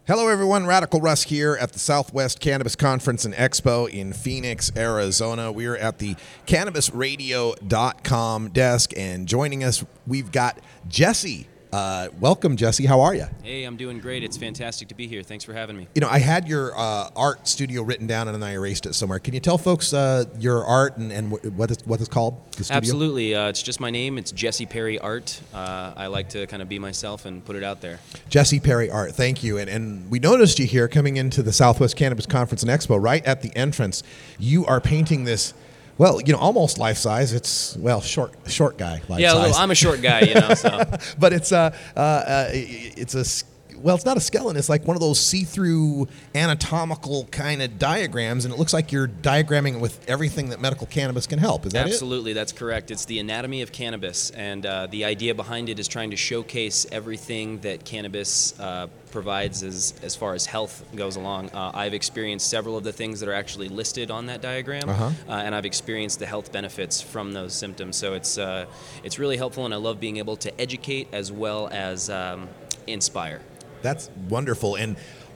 Hello, everyone. Radical Russ here at the Southwest Cannabis Conference and Expo in Phoenix, Arizona. We're at the CannabisRadio.com desk, and joining us, we've got Jesse. Welcome, Jesse. How are you? Hey, I'm doing great. It's fantastic to be here. Thanks for having me. You know, I had your art studio written down, and then I erased it somewhere. Can you tell folks your art and what it's called? The studio? Absolutely. It's just my name. It's Jesse Perry Art. I like to kind of be myself and put it out there. Jesse Perry Art. Thank you. And we noticed you here coming into the Southwest Cannabis Conference and Expo. Right at the entrance, you are painting this. Well, you know, almost life size. It's short guy life yeah, size. Yeah, I'm a short guy, you know. So, but it's not a skeleton. It's like one of those see-through anatomical kind of diagrams, and it looks like you're diagramming it with everything that medical cannabis can help. Is that Absolutely, that's correct. It's the anatomy of cannabis, and the idea behind it is trying to showcase everything that cannabis provides as far as health goes along. I've experienced several of the things that are actually listed on that diagram, and I've experienced the health benefits from those symptoms. So it's really helpful, and I love being able to educate as well as inspire. That's wonderful. And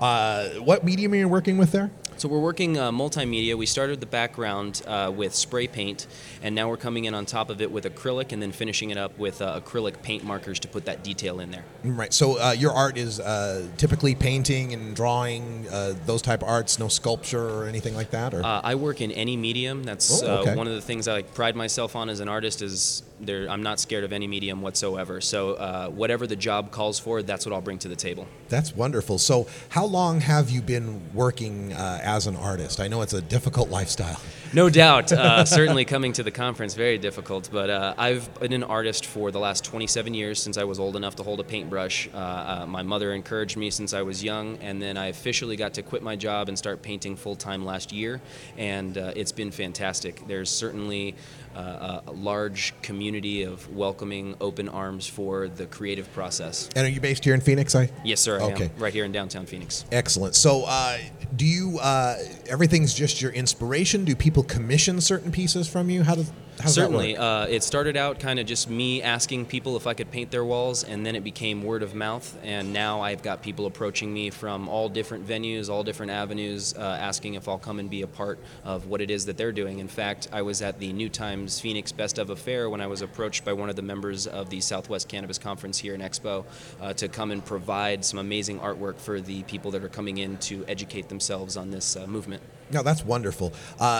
what medium are you working with there? So we're working multimedia. We started the background with spray paint, and now we're coming in on top of it with acrylic and then finishing it up with acrylic paint markers to put that detail in there. Right. So your art is typically painting and drawing, those type of arts, no sculpture or anything like that? Or? I work in any medium. That's one of the things I pride myself on as an artist is I'm not scared of any medium whatsoever. So whatever the job calls for, that's what I'll bring to the table. That's wonderful. So how long have you been working as an artist? I know it's a difficult lifestyle. No doubt. Certainly coming to the conference, very difficult. But I've been an artist for the last 27 years since I was old enough to hold a paintbrush. My mother encouraged me since I was young, and then I officially got to quit my job and start painting full-time last year, and it's been fantastic. There's certainly a large community of welcoming open arms for the creative process. And are you based here in Phoenix? Yes, sir. I am, right here in downtown Phoenix. Excellent. So do you, everything's just your inspiration? Do people commission certain pieces from you? How does Certainly. that work? It started out kind of just me asking people if I could paint their walls, and then it became word of mouth, and now I've got people approaching me from all different venues, all different avenues, asking if I'll come and be a part of what it is that they're doing. In fact, I was at the New Times Phoenix Best of Affair when I was approached by one of the members of the Southwest Cannabis Conference here in Expo to come and provide some amazing artwork for the people that are coming in to educate themselves on this movement. No, that's wonderful.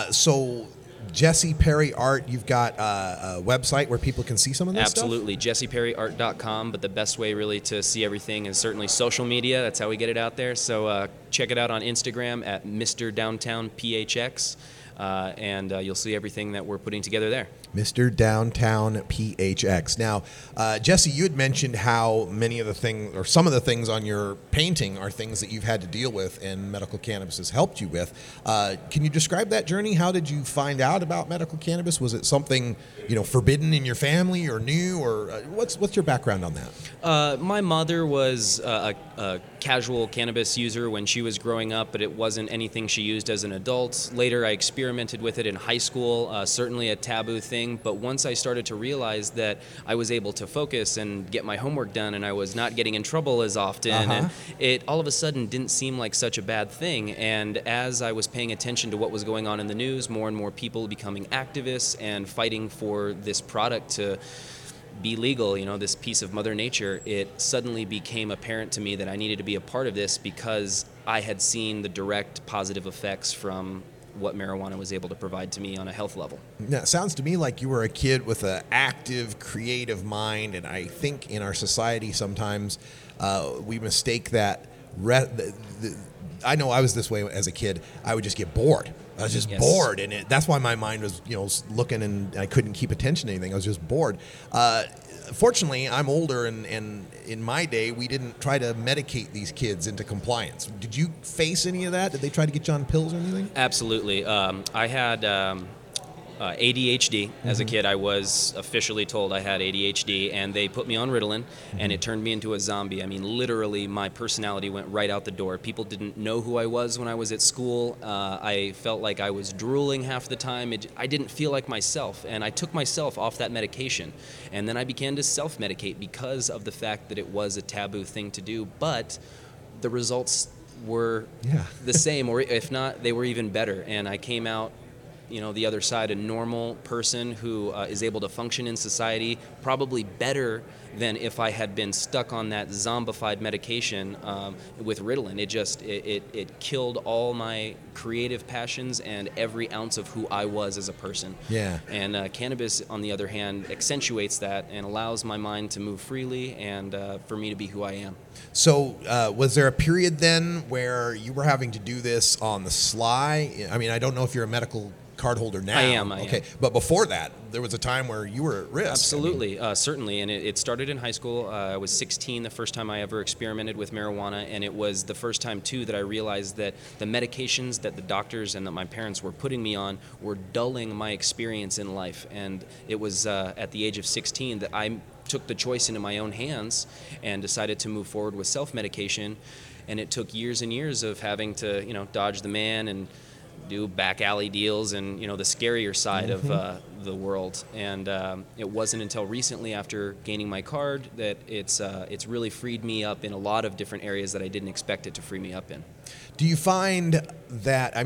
So Jesse Perry Art, you've got a website where people can see some of this Absolutely. JessePerryArt.com, but the best way really to see everything is certainly social media. That's how we get it out there. So check it out on Instagram at Mr. Downtown PHX, and you'll see everything that we're putting together there. Mr. Downtown PHX. Now, Jesse, you had mentioned how many of the things, or some of the things on your painting are things that you've had to deal with and medical cannabis has helped you with. Can you describe that journey? How did you find out about medical cannabis? Was it something, forbidden in your family or new, or what's your background on that? My mother was a casual cannabis user when she was growing up, but it wasn't anything she used as an adult. Later, I experimented with it in high school, certainly a taboo thing. But once I started to realize that I was able to focus and get my homework done and I was not getting in trouble as often, and it all of a sudden didn't seem like such a bad thing. And as I was paying attention to what was going on in the news, more and more people becoming activists and fighting for this product to be legal, this piece of Mother Nature, it suddenly became apparent to me that I needed to be a part of this because I had seen the direct positive effects from what marijuana was able to provide to me on a health level. Now, it sounds to me like you were a kid with an active, creative mind, and I think in our society sometimes we mistake that. I know I was this way as a kid. I would just get bored. I was just bored, and that's why my mind was, looking, and I couldn't keep attention to anything. I was just bored. Fortunately, I'm older, and in my day, we didn't try to medicate these kids into compliance. Did you face any of that? Did they try to get you on pills or anything? Absolutely. I had ADHD. As a kid, I was officially told I had ADHD, and they put me on Ritalin, and it turned me into a zombie. I mean, literally, my personality went right out the door. People didn't know who I was when I was at school. I felt like I was drooling half the time. I didn't feel like myself, and I took myself off that medication. And then I began to self-medicate because of the fact that it was a taboo thing to do, but the results were Yeah. the same, or if not, they were even better. And I came out, the other side, a normal person who is able to function in society, probably better than if I had been stuck on that zombified medication with Ritalin. It killed all my creative passions and every ounce of who I was as a person. Yeah. And cannabis, on the other hand, accentuates that and allows my mind to move freely and for me to be who I am. So, was there a period then where you were having to do this on the sly? I mean, I don't know if you're a medical card holder now. I am. But before that, there was a time where you were at risk. Absolutely, certainly. And it started in high school. I was 16 the first time I ever experimented with marijuana, and it was the first time, too, that I realized that the medications that the doctors and that my parents were putting me on were dulling my experience in life. And it was at the age of 16 that I took the choice into my own hands and decided to move forward with self-medication. And it took years and years of having to, dodge the man and do back alley deals and the scarier side of the world. And it wasn't until recently, after gaining my card, that it's really freed me up in a lot of different areas that I didn't expect it to free me up in. Do you find that,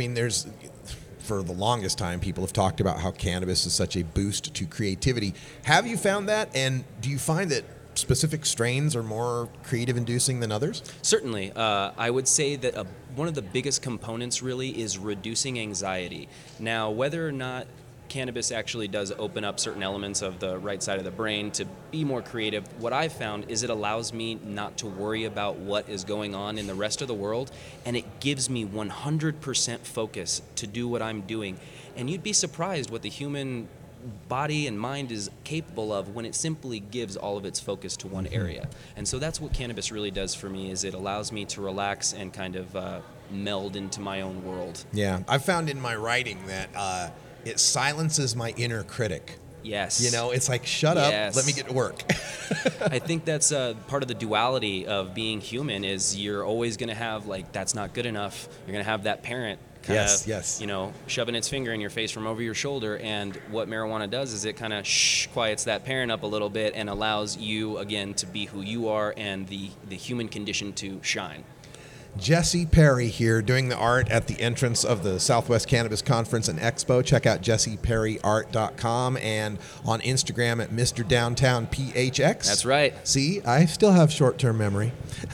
for the longest time, people have talked about how cannabis is such a boost to creativity. Have you found that? And do you find that specific strains are more creative inducing than others? Certainly. I would say that one of the biggest components really is reducing anxiety. Now, whether or not cannabis actually does open up certain elements of the right side of the brain to be more creative, what I've found is it allows me not to worry about what is going on in the rest of the world, and it gives me 100% focus to do what I'm doing. And you'd be surprised what the human body and mind is capable of when it simply gives all of its focus to one area. And so that's what cannabis really does for me, is it allows me to relax and kind of meld into my own world. Yeah, I've found in my writing that it silences my inner critic. Yes. It's like, shut up, let me get to work. I think that's part of the duality of being human, is you're always going to have, that's not good enough. You're going to have that parent kind of, shoving its finger in your face from over your shoulder. And what marijuana does is it kind of quiets that parent up a little bit and allows you, again, to be who you are and the human condition to shine. Jesse Perry here, doing the art at the entrance of the Southwest Cannabis Conference and Expo. Check out jesseperryart.com and on Instagram at Mr. Downtown PHX. That's right. See, I still have short-term memory.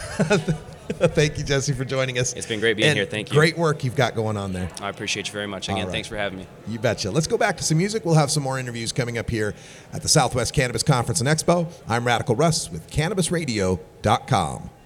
Thank you, Jesse, for joining us. It's been great being here. Thank you. Great work you've got going on there. I appreciate you very much. Again, thanks for having me. You betcha. Let's go back to some music. We'll have some more interviews coming up here at the Southwest Cannabis Conference and Expo. I'm Radical Russ with CannabisRadio.com.